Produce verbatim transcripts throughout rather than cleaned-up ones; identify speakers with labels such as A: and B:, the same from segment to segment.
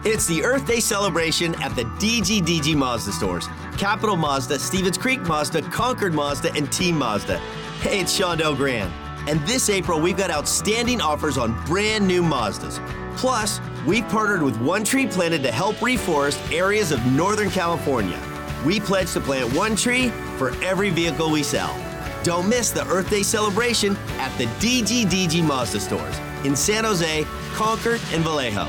A: It's the Earth Day celebration at the D G D G Mazda stores. Capital Mazda, Stevens Creek Mazda, Concord Mazda, and Team Mazda. Hey, it's Shondell Grand. And this April, we've got outstanding offers on brand new Mazdas. Plus, we've partnered with One Tree Planted to help reforest areas of Northern California. We pledge to plant one tree for every vehicle we sell. Don't miss the Earth Day celebration at the D G D G Mazda stores in San Jose, Concord, and Vallejo.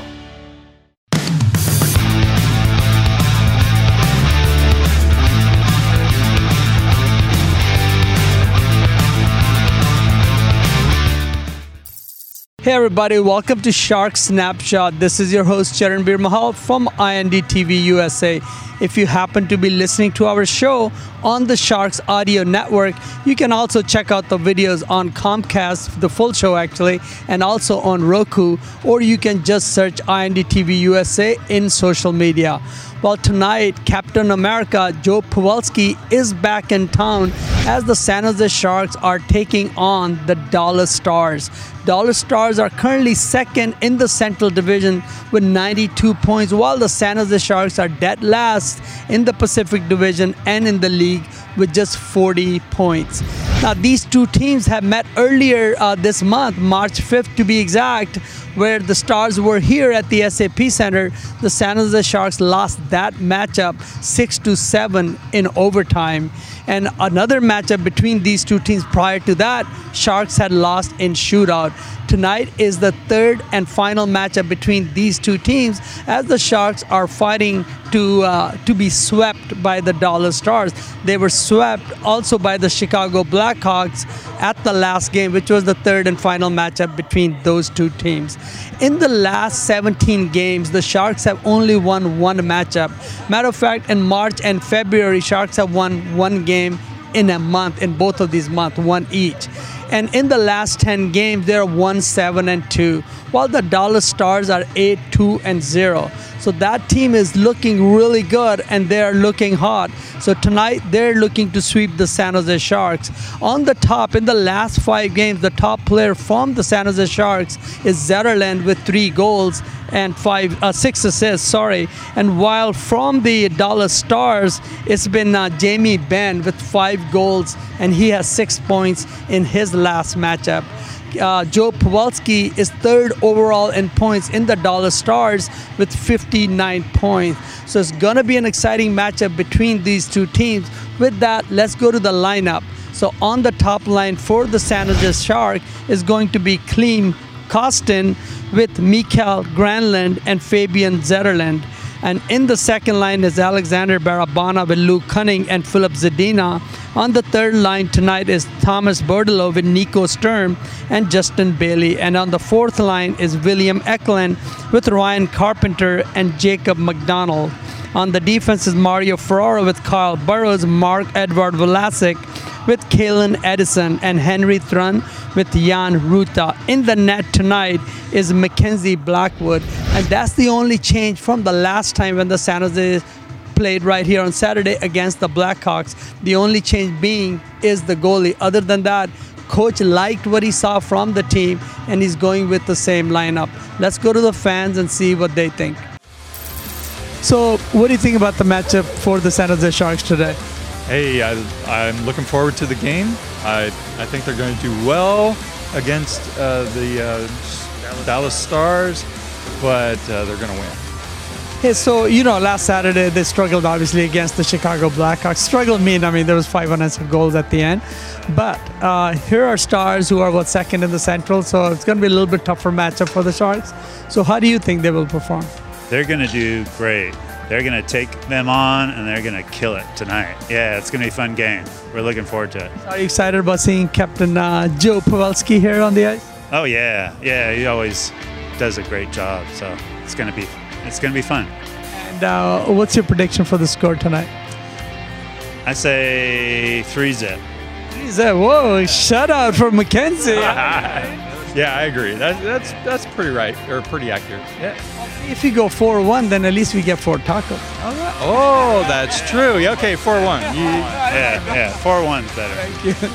B: Hey everybody, welcome to Shark Snapshot. This is your host Charanbir Mahal from I N D T V U S A. If you happen to be listening to our show on the Sharks Audio Network, you can also check out the videos on Comcast, the full show actually, and also on Roku, or you can just search I N D T V U S A in social media. Well, tonight, Captain America, Joe Pavelski, is back in town as the San Jose Sharks are taking on the Dallas Stars. Dallas Stars are currently second in the Central Division with ninety-two points, while the San Jose Sharks are dead last in the Pacific Division and in the league with just forty points. Now, these two teams have met earlier uh, this month, March fifth to be exact, where the Stars were here at the S A P Center. The San Jose Sharks lost that matchup six to seven in overtime. And another matchup between these two teams prior to that, Sharks had lost in shootout. Tonight is the third and final matchup between these two teams as the Sharks are fighting to uh, to be swept by the Dallas Stars. They were swept also by the Chicago Blackhawks at the last game, which was the third and final matchup between those two teams. In the last seventeen games, the Sharks have only won one matchup. Matter of fact, in March and February, Sharks have won one game in a month, in both of these months, one each. And in the last ten games, they're one seven and two, while the Dallas Stars are eight two and zero. So that team is looking really good and they're looking hot. So tonight they're looking to sweep the San Jose Sharks. On the top, in the last five games, the top player from the San Jose Sharks is Zetterlund with three goals and five, uh, six assists, sorry. And while from the Dallas Stars, it's been uh, Jamie Benn with five goals and he has six points in his last matchup. Uh, Joe Pavelski is third overall in points in the Dallas Stars with fifty-nine points. So it's going to be an exciting matchup between these two teams. With that, let's go to the lineup. So on the top line for the San Jose Shark is going to be Klim Kostin with Mikael Granlund and Fabian Zetterlund. And in the second line is Alexander Barabana with Luke Cunning and Philip Zadina. On the third line tonight is Thomas Bordeleau with Nico Sturm and Justin Bailey. And on the fourth line is William Eklund with Ryan Carpenter and Jacob McDonald. On the defense is Mario Ferraro with Kyle Burrows, Mark Edward Vlasic with Kalen Edison, and Henry Thrun with Jan Ruta. In the net tonight is Mackenzie Blackwood. And that's the only change from the last time when the San Jose played right here on Saturday against the Blackhawks. The only change being is the goalie. Other than that, coach liked what he saw from the team and he's going with the same lineup. Let's go to the fans and see what they think. So what do you think about the matchup for the San Jose Sharks today?
C: Hey, I, I'm looking forward to the game. I I think they're going to do well against uh, the uh, Dallas Stars, but uh, they're going to win.
B: Hey, so, you know, last Saturday they struggled obviously against the Chicago Blackhawks. Struggled mean, I mean, there was five unanswered goals at the end. But uh, here are Stars who are, what, second in the Central, so it's going to be a little bit tougher matchup for the Sharks. So how do you think they will perform?
D: They're going to do great. They're going to take them on, and they're going to kill it tonight. Yeah, it's going to be a fun game. We're looking forward to it.
B: Are you excited about seeing Captain uh, Joe Pavelski here on the ice?
D: Oh, yeah. Yeah, he always does a great job, so it's going to be it's going to be fun.
B: And uh, what's your prediction for the score tonight?
D: I say three zip.
B: three zip. Whoa, shutout for Mackenzie.
C: Yeah, I agree. That, that's that's pretty right, or pretty accurate. Yeah.
B: If you go four one, then at least we get four tacos.
C: All right. Oh, that's true. Yeah, okay, four one.
D: Yeah, yeah, four one's better.
B: Thank you.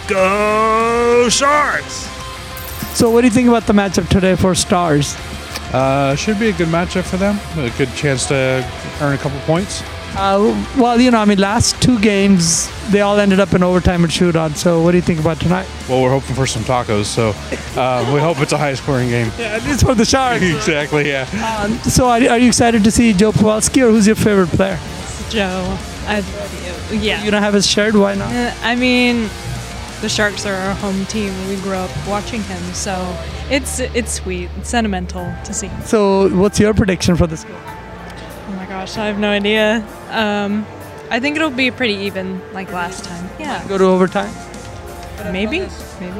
D: Go Sharks!
B: So what do you think about the matchup today for Stars?
E: Uh, should be a good matchup for them. A good chance to earn a couple points.
B: Uh, well, you know, I mean, last two games, they all ended up in overtime and shootout. So what do you think about tonight?
E: Well, we're hoping for some tacos, so uh, we hope it's a high-scoring game.
B: Yeah, at least for the Sharks.
E: Exactly, yeah.
B: Um, so are, are you excited to see Joe Pavelski, or who's your favorite player?
F: Joe. I, yeah.
B: You don't have his shirt? Why not?
F: Uh, I mean, the Sharks are our home team. We grew up watching him, so it's it's sweet. It's sentimental to see.
B: So what's your prediction for the score?
F: Oh my gosh, I have no idea. Um, I think it'll be pretty even, like last time. Yeah.
B: Go to overtime?
F: Maybe. Maybe.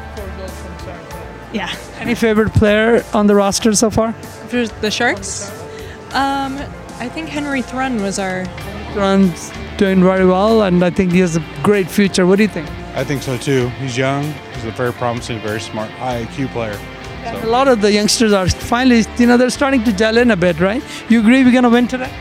F: Yeah.
B: Any favorite player on the roster so far?
F: For the Sharks, um, I think Henry Thrun was our.
B: Thrun's doing very well, and I think he has a great future. What do you think?
E: I think so too. He's young. He's a very promising, very smart, high I Q player.
B: A lot of the youngsters are finally, you know, they're starting to gel in a bit, right? You agree we're gonna win today?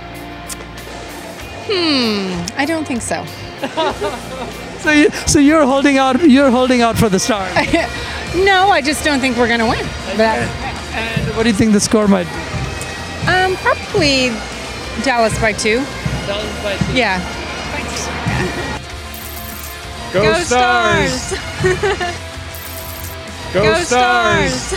G: Hmm. I don't think so.
B: So, you, so you're holding out. You're holding out for the Stars.
G: No, I just don't think we're going to win. But,
B: And what do you think the score might be?
G: um, probably Dallas by two.
B: Dallas by two.
G: Yeah.
E: Go,
F: Go Stars!
E: Go,
F: Go Stars!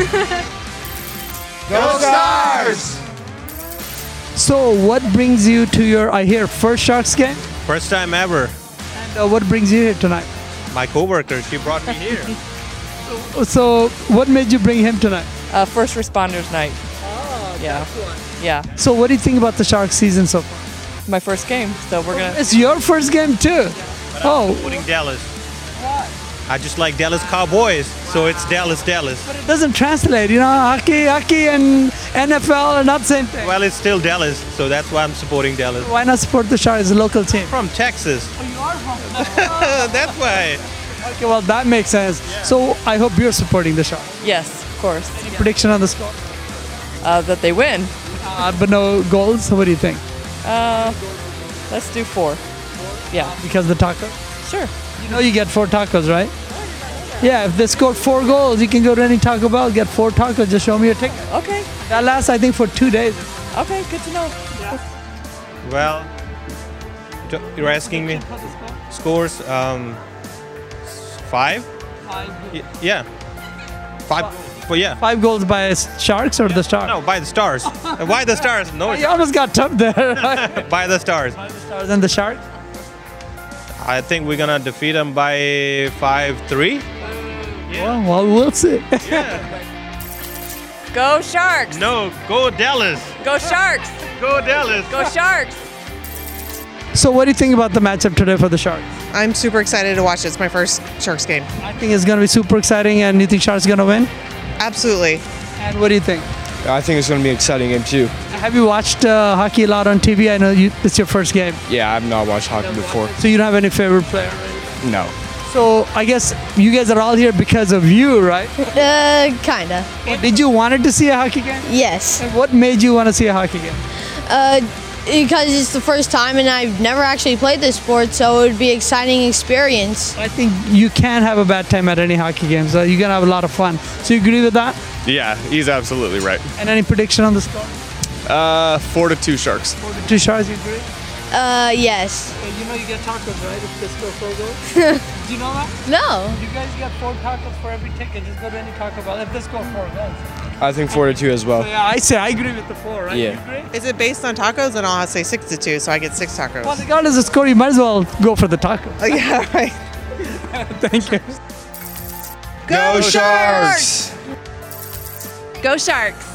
E: Go Stars!
B: So, what brings you to your, I hear, first Sharks game?
H: First time ever.
B: And uh, what brings you here tonight?
H: My coworker, she brought me here.
B: So, what made you bring him tonight?
I: Uh, first responders night.
B: Oh,
I: Yeah. Yeah.
B: So, what do you think about the Sharks season so far?
I: My first game, so we're gonna.
B: It's your first game too. Oh,
H: Supporting Dallas. I just like Dallas Cowboys, so it's Dallas, Dallas.
B: it doesn't translate. You know, hockey, hockey, and N F L are not the same thing.
H: Well, it's still Dallas, so that's why I'm supporting Dallas.
B: Why not support the Sharks, the local team?
H: From Texas.
B: Oh, you are from.
H: That's why.
B: Okay, well that makes sense. So I hope you're supporting the Sharks.
I: Yes, of course.
B: Prediction on the score?
I: Uh, that they win.
B: Uh, but no goals. So what do you think?
I: Uh, let's do four. Yeah.
B: Because the tacos.
I: Sure.
B: You know you get four tacos, right? Yeah, if they score four goals, you can go to any Taco Bell, get four tacos. Just show me your ticket.
I: Okay.
B: That lasts, I think, for two days.
I: Okay. Good to know.
H: Well, t- you're asking me scores. Um, five. Y- Yeah. Five. Well, yeah.
B: Five goals by Sharks or the Stars?
H: No, by the Stars. Why the Stars? No,
B: You almost got tough there. Right?
H: by the Stars.
B: Stars and the Sharks.
H: I think we're gonna defeat them by five three.
B: Well, well, we'll see.
I: Go Sharks.
H: No, go Dallas.
I: Go Sharks.
H: Go Dallas.
I: Go Sharks.
B: So what do you think about the matchup today for the Sharks?
J: I'm super excited to watch it. It's my first Sharks game.
B: I think it's going to be super exciting, and you think Sharks going to win?
J: Absolutely.
B: And what do you think?
K: I think it's going to be an exciting game too.
B: Have you watched uh, hockey a lot on T V? I know you, it's your first game.
K: Yeah, I've not watched hockey before.
B: So you don't have any favorite player?
K: No.
B: So I guess you guys are all here because of you, right?
L: Uh, kinda.
B: Did you wanted to see a hockey game?
L: Yes.
B: And what made you want to see a hockey game?
L: Uh, because it's the first time and I've never actually played this sport, so it would be an exciting experience.
B: I think you can't have a bad time at any hockey game, so you're gonna have a lot of fun. So you agree with that?
K: Yeah, he's absolutely right.
B: And any prediction on the score?
K: Uh, four to two Sharks.
B: Four to two Sharks, you agree?
L: Uh, yes.
B: Okay, you know you get tacos, right? If they score four goals. Do you know that?
L: No.
B: You guys get four tacos for every ticket. Just go to any Taco Bell if they score four goals.
K: I think four to two as well.
B: So yeah, I say I agree with the four, right?
K: Yeah.
B: You agree?
J: Is it based on tacos? Then I'll have to say six to two, so I get six tacos.
B: Well, regardless of score, you might as well go for the tacos.
J: Oh, yeah, right.
B: Thank you.
K: Go Sharks!
I: Go Sharks.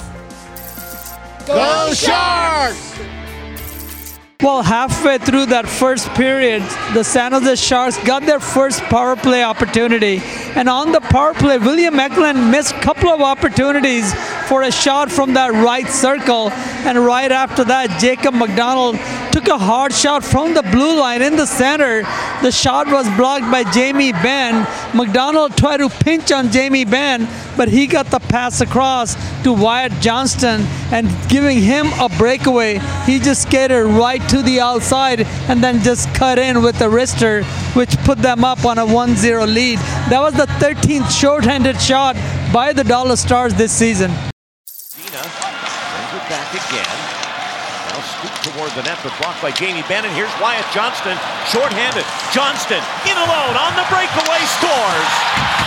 J: Go Sharks!
B: Well, halfway through that first period, the San Jose Sharks got their first power play opportunity. And on the power play, William Eklund missed a couple of opportunities for a shot from that right circle. And right after that, Jacob McDonald took a hard shot from the blue line in the center. The shot was blocked by Jamie Benn. McDonald tried to pinch on Jamie Benn, but he got the pass across to Wyatt Johnston and giving him a breakaway. He just skated right to the outside and then just cut in with the wrister, which put them up on a one zero lead. That was the thirteenth short-handed shot by the Dallas Stars this season.
A: Gina
M: it back again. Now scooped toward the net, but blocked by Jamie Benn. And here's Wyatt Johnston, shorthanded. Johnston in alone on the breakaway, scores.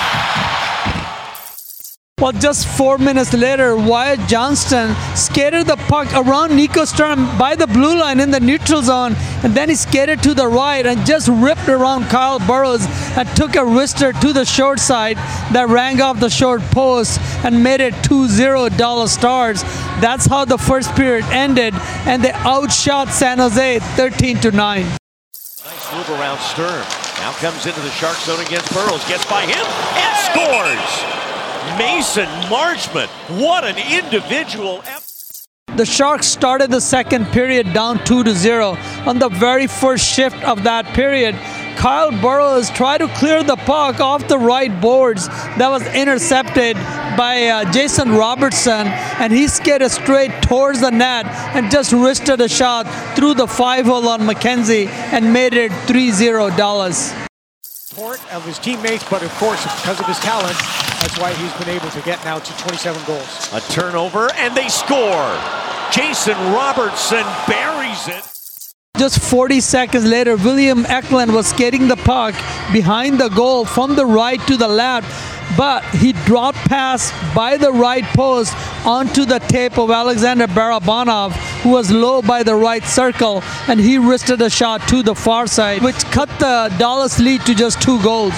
B: Well, just four minutes later, Wyatt Johnston skated the puck around Nico Sturm by the blue line in the neutral zone, and then he skated to the right and just ripped around Kyle Burroughs and took a wrister to the short side that rang off the short post and made it two zero Dallas Stars. That's how the first period ended, and they outshot San Jose thirteen to nine.
M: Nice move around Sturm. Now comes into the Shark zone against Burroughs, gets by him, and scores! Mason Marchment, what an individual effort.
B: The Sharks started the second period down two to zero. On the very first shift of that period, Kyle Burroughs tried to clear the puck off the right boards that was intercepted by uh, Jason Robertson, and he skated straight towards the net and just wristed a shot through the five hole on McKenzie and made it three zero Dallas.
N: Of his teammates, but of course, because of his talent, that's why he's been able to get now to twenty-seven goals.
M: A turnover, and they score. Jason Robertson buries it.
B: Just forty seconds later, William Eklund was skating the puck behind the goal from the right to the left, but he dropped past by the right post onto the tape of Alexander Barabanov, who was low by the right circle, and he wristed a shot to the far side, which cut the Dallas lead to just two goals.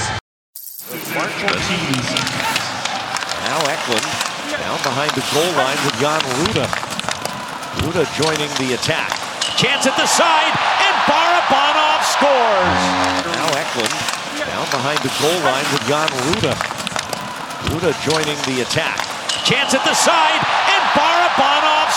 M: Now Eklund down behind the goal line with Jan Ruda. Ruda joining the attack. Chance at the side, and Barabanov scores. Now Eklund down behind the goal line with Jan Ruda. Ruda joining the attack. Chance at the side, and Barabanov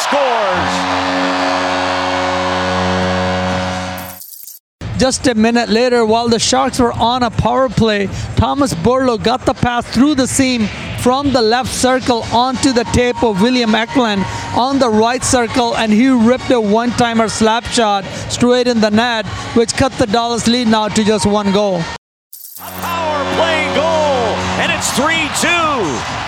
M: scores.
B: Just a minute later, while the Sharks were on a power play, Thomas Borlo got the pass through the seam from the left circle onto the tape of William Eklund on the right circle, and he ripped a one-timer slap shot straight in the net, which cut the Dallas lead now to just one goal.
M: Power play goal, and it's three two.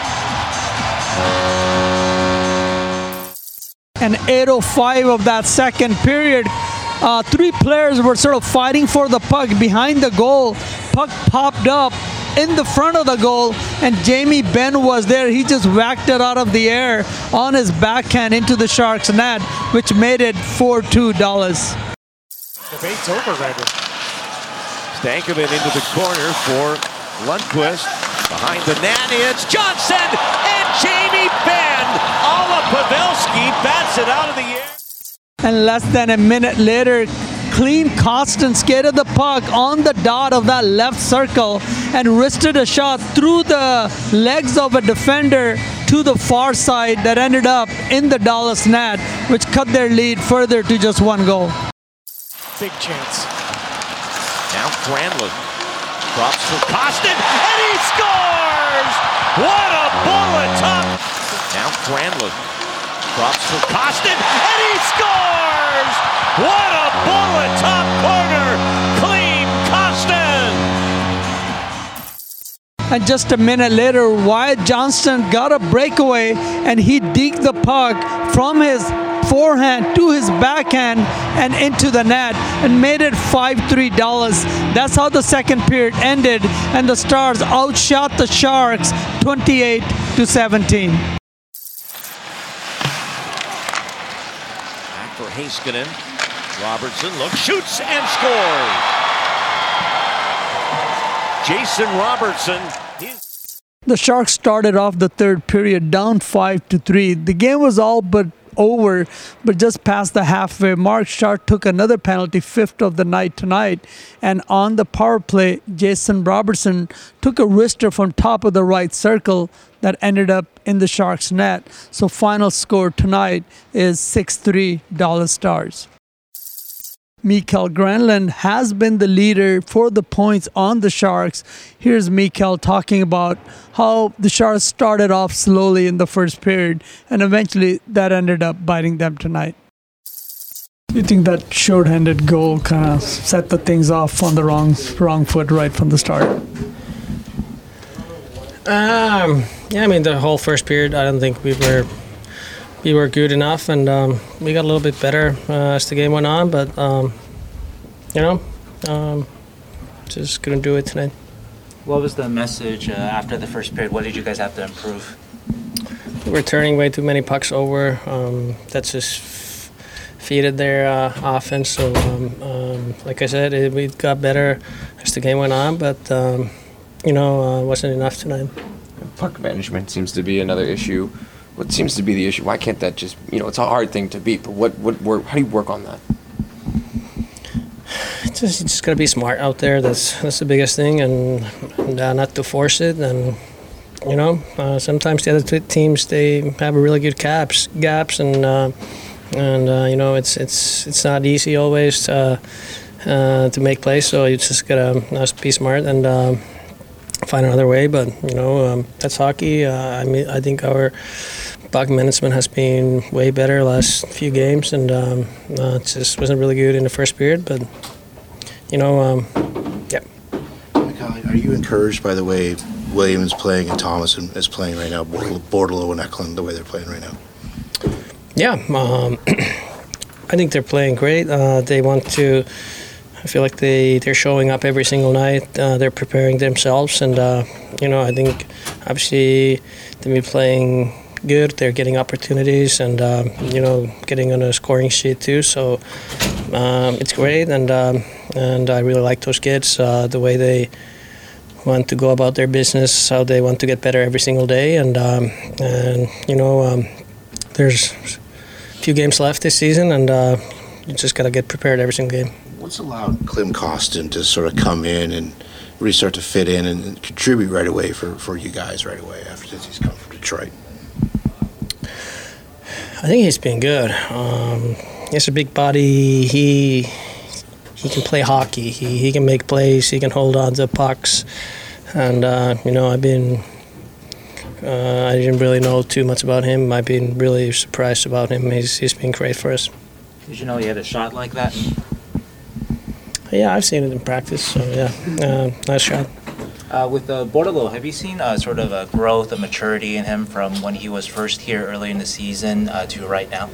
B: And eight oh five of that second period, uh, three players were sort of fighting for the puck behind the goal. Puck popped up in the front of the goal, and Jamie Benn was there. He just whacked it out of the air on his backhand into the Sharks net, which made it four two Dallas.
N: Debate's over, Ryder.
M: Stankoven into the corner for Lundqvist. Behind the net, it's Johnson and Jamie Benn. Alla Pavelski bats it out of the air.
B: And less than a minute later, Clean Costin skated the puck on the dot of that left circle and wristed a shot through the legs of a defender to the far side that ended up in the Dallas net, which cut their lead further to just one goal.
N: Big chance.
M: Now Granlund drops for Costin, and he scores! What a bullet top! Now Granlund drops for Costin, and he scores! What a bullet top corner! Clean Costin!
B: And just a minute later, Wyatt Johnston got a breakaway, and he deked the puck from his forehand to his backhand and into the net and made it five three Dallas. That's how the second period ended, and the Stars outshot the Sharks twenty-eight to seventeen.
M: Back for Heiskanen. Robertson looks, shoots, and scores. Jason Robertson.
B: The Sharks started off the third period down five to three. The game was all but over, but just past the halfway mark, Shark took another penalty, fifth of the night tonight. And on the power play, Jason Robertson took a wrister from top of the right circle that ended up in the Sharks' net. So final score tonight is six three Dallas Stars. Mikael Granlund has been the leader for the points on the Sharks. Here's Mikael talking about how the Sharks started off slowly in the first period, and eventually that ended up biting them tonight. Do you think that short-handed goal kind of set the things off on the wrong wrong foot right from the start?
O: Um, yeah, I mean, the whole first period, I don't think we were we were good enough, and um, we got a little bit better uh, as the game went on. But um, you know, um, just couldn't do it tonight.
P: What was the message uh, after the first period? What did you guys have to improve?
O: We were turning way too many pucks over. Um, that's just f- feeded their uh, offense. So, um, um, like I said, it, we got better as the game went on, but um, you know, uh, wasn't enough tonight.
Q: Puck management seems to be another issue. What seems to be the issue? Why can't that just, you know, it's a hard thing to beat, but what, what work, how do you work on that?
O: It's just, you just gotta be smart out there. That's that's the biggest thing, and, and uh, not to force it. And you know, uh, sometimes the other t- teams they have a really good gaps, gaps, and uh, and uh, you know, it's it's it's not easy always uh, uh, to make plays. So you just gotta uh, be smart and uh, find another way. But you know, um, that's hockey. Uh, I mean, I think our puck management has been way better last few games, and um, uh, it just wasn't really good in the first period, but. You know, um, yeah.
R: Mikhail, are you encouraged by the way Williams playing and Thomas is playing right now, Bordeleau and Eklund, the way they're playing right now?
O: Yeah, um, I think they're playing great. Uh, they want to. I feel like they they're showing up every single night. Uh, they're preparing themselves, and uh, you know, I think obviously they've been playing good. They're getting opportunities, and um, you know, getting on a scoring sheet too. So um, it's great, and. Um, And I really like those kids, uh, the way they want to go about their business, how they want to get better every single day. And, um, and you know, um, there's a few games left this season, and uh, you just got to get prepared every single game.
R: What's allowed Klim Kostin to sort of come in and really start to fit in and contribute right away for, for you guys right away after since he's come from Detroit?
O: I think he's been good. Um, he's a big body. He... He can play hockey. He he can make plays. He can hold on to pucks, and uh, you know I've been. Uh, I didn't really know too much about him. I've been really surprised about him. He's he's been great for us.
P: Did you know he had a shot like that?
O: Yeah, I've seen it in practice. So yeah, uh, nice shot.
P: Uh, with uh, Bordeleau, have you seen uh, sort of a growth, a maturity in him from when he was first here early in the season uh, to right now?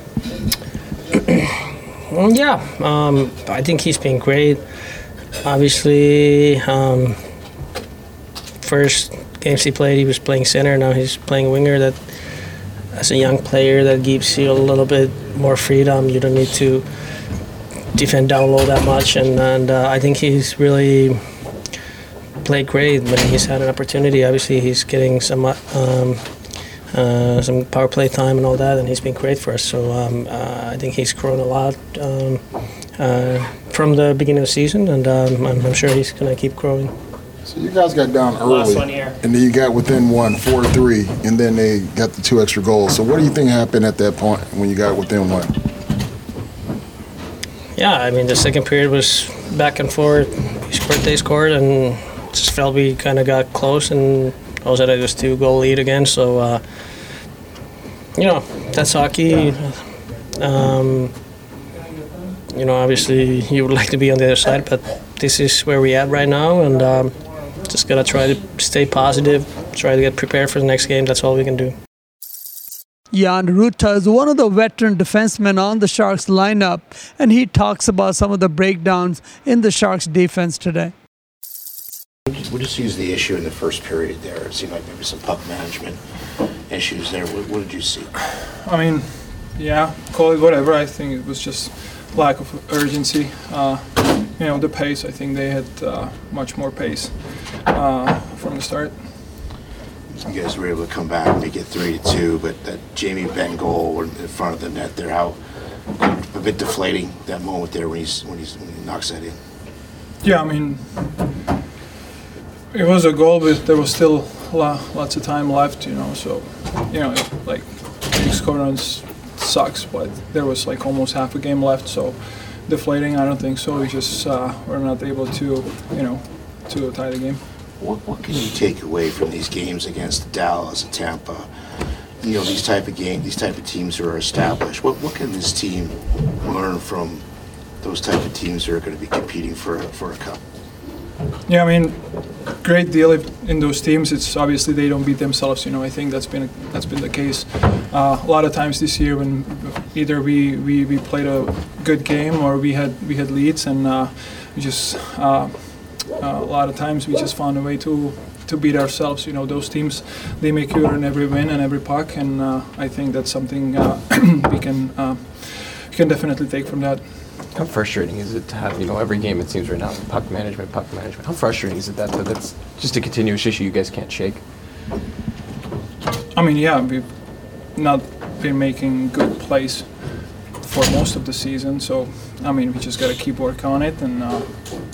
O: Well, yeah, um, I think he's been great. Obviously, um, first games he played, he was playing center. Now he's playing winger. That, as a young player, that gives you a little bit more freedom. You don't need to defend down low that much, and, and uh, I think he's really played great when he's had an opportunity. Obviously, he's getting some. Um, Uh, some power play time and all that, and he's been great for us. So um, uh, I think he's grown a lot um, uh, from the beginning of the season, and um, I'm, I'm sure he's going to keep growing.
S: So you guys got down early,
O: Last one here.
S: and then you got within one, four to three, and then they got the two extra goals. So what do you think happened at that point when you got within one?
O: Yeah, I mean, the second period was back and forth. We scored, they scored, and just felt we kind of got close, and all of a sudden it was two-goal lead again. So, uh, you know, that's hockey. Um, you know, obviously you would like to be on the other side, but this is where we're at right now, and um, just got to try to stay positive, try to get prepared for the next game. That's all we can do.
B: Jan Rutta is one of the veteran defensemen on the Sharks lineup, and he talks about some of the breakdowns in the Sharks defense today.
R: What did you see as the issue in the first period there? It seemed like maybe some puck management issues there. What, what did you see?
T: I mean, yeah, call it whatever. I think it was just lack of urgency. Uh, you know, the pace, I think they had uh, much more pace uh, from the start.
R: You guys were able to come back and make it three to two, but that Jamie Benn goal in front of the net there, how a bit deflating that moment there when he's when he's when he knocks that in.
T: Yeah, I mean, it was a goal, but there was still lots of time left, you know. So, you know, like scoring sucks, but there was like almost half a game left. So, deflating, I don't think so. We just uh, were not able to, you know, to tie the game.
R: What, what can you take away from these games against Dallas and Tampa? You know, these type of games, these type of teams who are established. What what can this team learn from those type of teams who are going to be competing for a, for a cup?
T: Yeah, I mean, great deal if, in those teams. It's obviously they don't beat themselves. You know, I think that's been a, that's been the case uh, a lot of times this year when either we, we, we played a good game or we had we had leads, and uh, we just uh, uh, a lot of times we just found a way to to beat ourselves. You know, those teams, they make you earn every win and every puck, and uh, I think that's something uh, we can uh, we can definitely take from that.
Q: How frustrating is it to have, you know, every game it seems right now, puck management, puck management. How frustrating is it that that's just a continuous issue you guys can't shake?
T: I mean, yeah, we've not been making good plays for most of the season, so I mean, we just got to keep working on it and uh,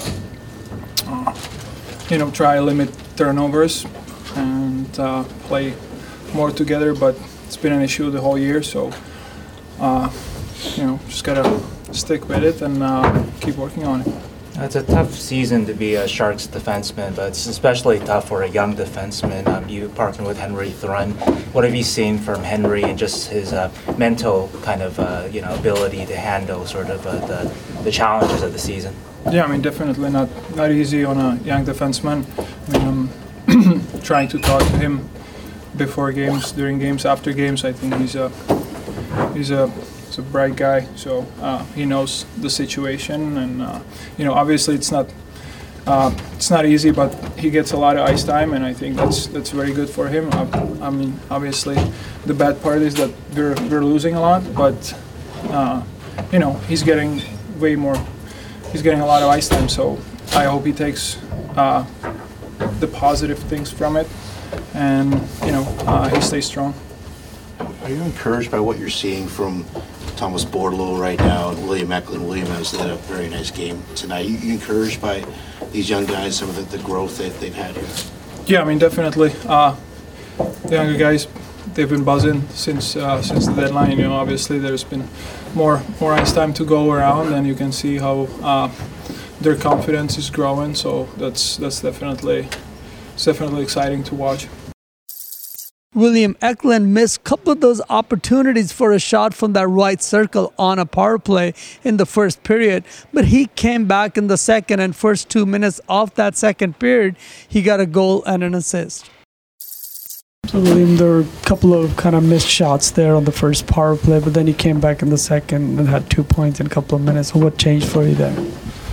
T: uh, you know, try to limit turnovers and uh, play more together. But it's been an issue the whole year, so uh, you know, just gotta stick with it and uh, keep working on it.
P: It's a tough season to be a Sharks defenseman, but it's especially tough for a young defenseman. Um, you partnered with Henry Thrun. What have you seen from Henry and just his uh, mental kind of uh, you know ability to handle sort of uh, the the challenges of the season?
T: Yeah, I mean, definitely not not easy on a young defenseman. I mean, I'm trying to talk to him before games, during games, after games. I think he's a he's a He's a bright guy, so uh, he knows the situation, and uh, you know, obviously it's not uh, it's not easy, but he gets a lot of ice time, and I think that's that's very good for him. I, I mean, obviously, the bad part is that we're we're losing a lot, but uh, you know, he's getting way more. He's getting a lot of ice time, so I hope he takes uh, the positive things from it, and you know, uh, he stays strong.
R: Are you encouraged by what you're seeing from Thomas Bordeleau right now and William Eklund? William has had a very nice game tonight. You, you encouraged by these young guys, some of the, the growth that they've had here?
T: Yeah, I mean, definitely. Uh, the younger guys, they've been buzzing since uh, since the deadline. You know, obviously there's been more more ice time to go around, and you can see how uh, their confidence is growing. So that's that's definitely it's definitely exciting to watch.
B: William Eklund missed a couple of those opportunities for a shot from that right circle on a power play in the first period, but he came back in the second, and first two minutes of that second period, he got a goal and an assist. So William, there were a couple of kind of missed shots there on the first power play, but then he came back in the second and had two points in a couple of minutes. What changed for you there?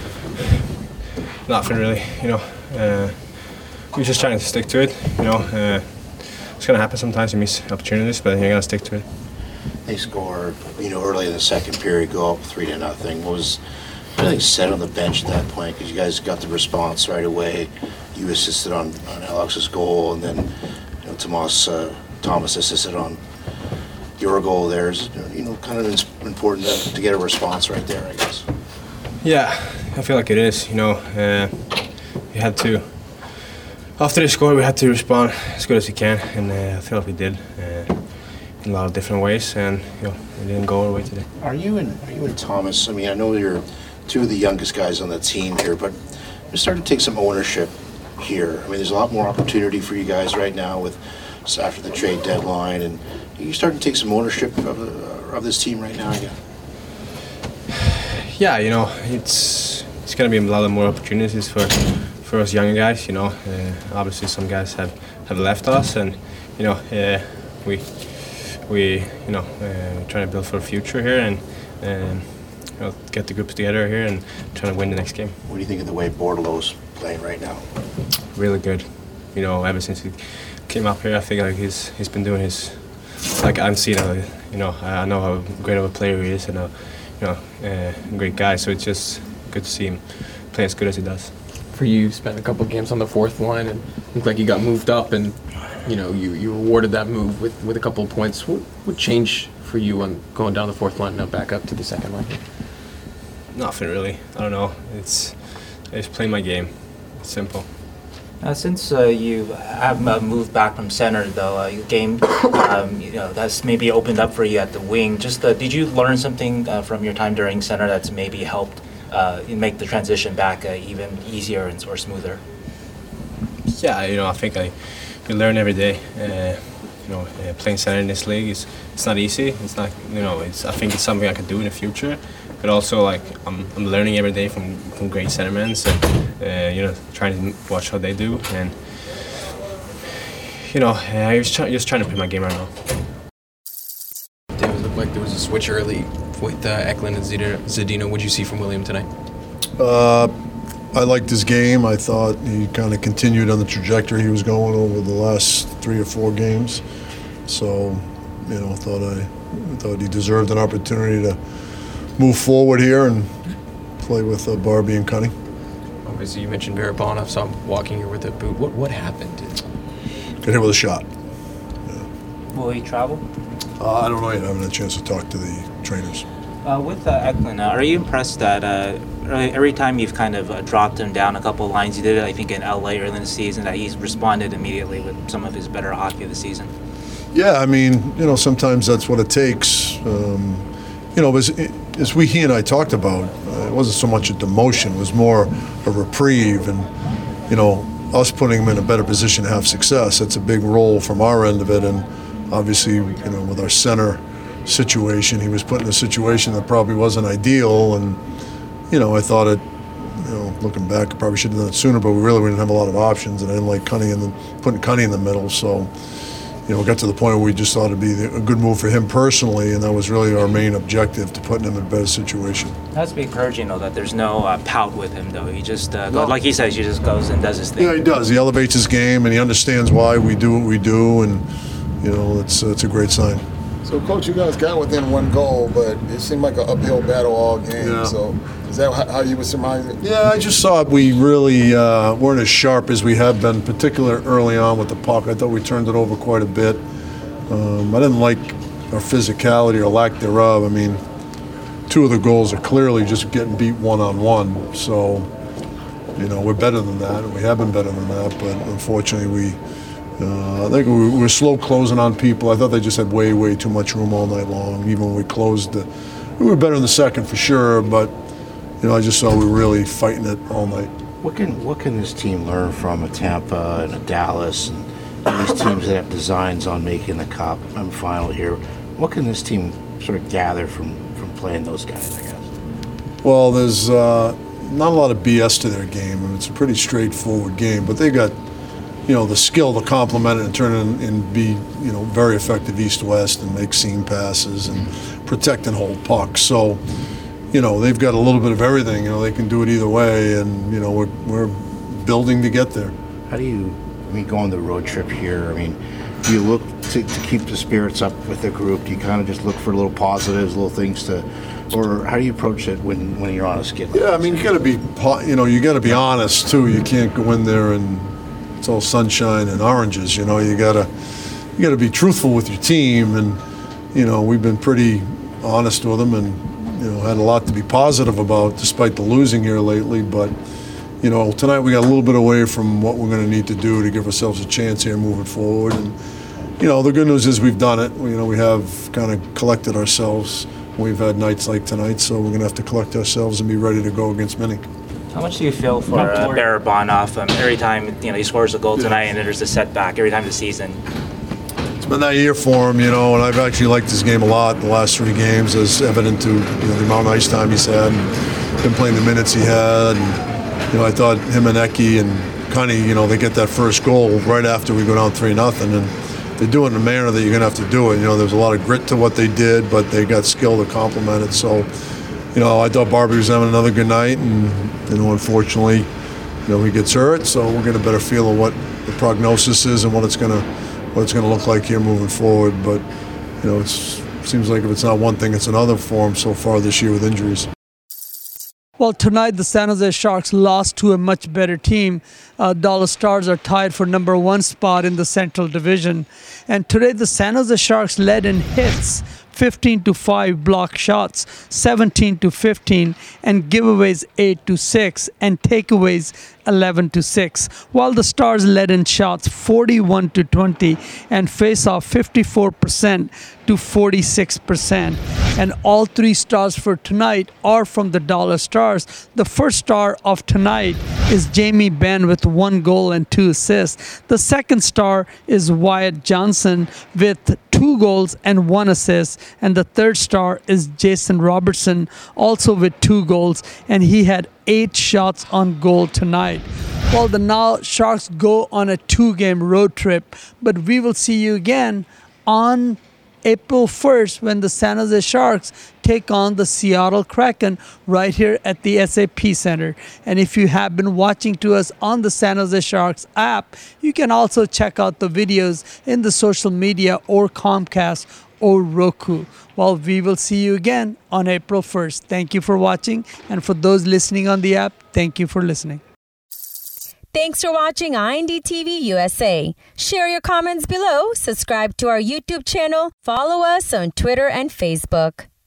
K: Nothing really, you know. Uh, we're just trying to stick to it, you know. Uh, It's going to happen sometimes, you miss opportunities, but you're going to stick to it.
R: They scored, you know, early in the second period, go up three to nothing. What was anything said on the bench at that point? Because you guys got the response right away. You assisted on, on Alex's goal, and then you know, Tomas uh, Thomas assisted on your goal. There's, you know, kind of important to, to get a response right there, I guess.
K: Yeah, I feel like it is. You know, uh, we had to. After they scored, we had to respond as good as we can, and uh, I feel like we did uh, in a lot of different ways, and you know, we didn't go our way today.
R: Are you and are you and Thomas? I mean, I know you're two of the youngest guys on the team here, but you're starting to take some ownership here. I mean, there's a lot more opportunity for you guys right now with after the trade deadline, and you're starting to take some ownership of, uh, of this team right now again.
K: Yeah, you know, it's it's gonna be a lot of more opportunities for. For us younger guys, you know, uh, obviously some guys have, have left us, and you know, uh, we we you know uh, trying to build for the future here, and um, you know, get the groups together here and trying to win the next game.
R: What do you think of the way Bordeleau's playing right now?
K: Really good, you know. Ever since he came up here, I think like he's he's been doing his like I've seen, uh, you know, I know how great of a player he is, and a you know uh, great guy. So it's just good to see him play as good as he does.
Q: For you, you spent a couple of games on the fourth line and looked like you got moved up, and you know you, you rewarded that move with, with a couple of points. What what changed for you on going down the fourth line now back up to the second line?
K: Nothing really. I don't know. It's I just play my game. It's simple.
P: Uh, since uh, you have uh, moved back from center, though, uh, your game, um, you know, that's maybe opened up for you at the wing. Just uh, did you learn something uh, from your time during center that's maybe helped uh, make the transition back uh, even easier and or smoother?
K: Yeah, you know, I think I you learn every day. Uh, you know, uh, playing center in this league is it's not easy. It's not, you know, it's I think it's something I could do in the future. But also, like I'm, I'm learning every day from, from great centermen, and uh, you know, trying to watch how they do, and you know, I was try- just trying to play my game right now.
Q: David, it looked like there was a switch early with uh, Eklund and Zadina. What did you see from William tonight?
U: Uh, I liked his game. I thought he kind of continued on the trajectory he was going over the last three or four games. So, you know, thought I thought he deserved an opportunity to move forward here and play with uh, Barbie and Cunning.
Q: Obviously, you mentioned Barabanov, so I'm walking here with a boot. What what happened?
U: Got hit with a shot.
P: Will he travel?
U: Uh, I don't know yet. I haven't had a chance to talk to the trainers.
P: Uh, with uh, Eklund, uh, are you impressed that uh, every time you've kind of uh, dropped him down a couple of lines, you did it, I think, in L A early in the season, that he's responded immediately with some of his better hockey of the season?
U: Yeah, I mean, you know, sometimes that's what it takes. Um, you know, as, as we, he and I talked about, uh, it wasn't so much a demotion, it was more a reprieve and, you know, us putting him in a better position to have success. That's a big role from our end of it, and obviously, you know, with our center situation, he was put in a situation that probably wasn't ideal, and, you know, I thought it, you know, looking back, I probably should have done it sooner, but we really didn't have a lot of options, and I didn't like Cunning in the, putting Cunning in the middle, so, you know, we got to the point where we just thought it'd be a good move for him personally, and that was really our main objective, to put him in a better situation.
P: That's be encouraging, though, that there's no uh, pout with him, though. He just, uh, no. like he says, he just goes and does his thing.
U: Yeah, he does. He elevates his game, and he understands why we do what we do, and, you know, it's, it's a great sign.
S: So, Coach, you guys got within one goal, but it seemed like an uphill battle all game.
U: Yeah.
S: So, is that how you would surmise it?
U: Yeah, I just thought we really uh, weren't as sharp as we have been, particularly early on with the puck. I thought we turned it over quite a bit. Um, I didn't like our physicality or lack thereof. I mean, two of the goals are clearly just getting beat one-on-one. So, you know, we're better than that, and we have been better than that. But unfortunately, we uh, I think we were slow closing on people. I thought they just had way, way too much room all night long. Even when we closed, the, we were better in the second for sure. But, you know, I just saw we were really fighting it all night.
R: What can what can this team learn from a Tampa and a Dallas and these teams that have designs on making the Cup and final here? What can this team sort of gather from, from playing those guys, I guess?
U: Well, there's uh, not a lot of B S to their game. I mean, it's a pretty straightforward game, but they got, you know, the skill to complement it and turn it and be, you know, very effective east-west and make seam passes and protect and hold pucks. So, you know, they've got a little bit of everything. You know, they can do it either way, and, you know, we're, we're building to get there.
R: How do you, I mean, go on the road trip here, I mean, do you look to, to keep the spirits up with the group? Do you kind of just look for little positives, little things to, or how do you approach it when, when you're on a skid?
U: Yeah, I mean, you got to be, you know, you got to be honest too. You can't go in there and it's all sunshine and oranges. You know, you gotta, you got to be truthful with your team, and, you know, we've been pretty honest with them, and, you know, had a lot to be positive about despite the losing here lately. But, you know, tonight we got a little bit away from what we're going to need to do to give ourselves a chance here moving forward. And, you know, the good news is we've done it. You know, we have kind of collected ourselves. We've had nights like tonight, so we're going to have to collect ourselves and be ready to go against Minnick.
P: How much do you feel for uh, Barabanov um, every time, you know, he scores a goal tonight and there's a setback every time this season?
U: It's been that year for him, you know, and I've actually liked his game a lot the last three games, as evident to, you know, the amount of ice time he's had and been playing the minutes he had. And, you know, I thought him and Eki and Cunny, you know, they get that first goal right after we go down three nothing, and they do it in a manner that you're going to have to do it. You know, there's a lot of grit to what they did, but they got skill to complement it. So, you know, I thought Barbie was having another good night, and, you know, unfortunately, you know, he gets hurt, so we'll get a better feel of what the prognosis is and what it's going to what it's going to look like here moving forward. But, you know, it seems like if it's not one thing, it's another for him so far this year with injuries.
B: Well, tonight the San Jose Sharks lost to a much better team. Uh, Dallas Stars are tied for number one spot in the Central Division. And today the San Jose Sharks led in hits, fifteen to five block shots, seventeen to fifteen, and giveaways eight to six, and takeaways eleven to six, while the Stars led in shots forty-one to twenty and face off fifty-four percent to forty-six percent. And all three stars for tonight are from the Dallas Stars. The first star of tonight is Jamie Benn with one goal and two assists. The second star is Wyatt Johnson with two goals and one assist. And the third star is Jason Robertson, also with two goals, and he had eight shots on goal tonight. Well, the now Sharks go on a two-game road trip, but we will see you again on April first when the San Jose Sharks take on the Seattle Kraken right here at the S A P Center. And if you have been watching to us on the San Jose Sharks app, you can also check out the videos in the social media or Comcast or Roku. Well, we will see you again on April first. Thank you for watching. And for those listening on the app, thank you for listening.
C: Thanks for watching I N D T V U S A. Share your comments below, subscribe to our YouTube channel, follow us on Twitter and Facebook.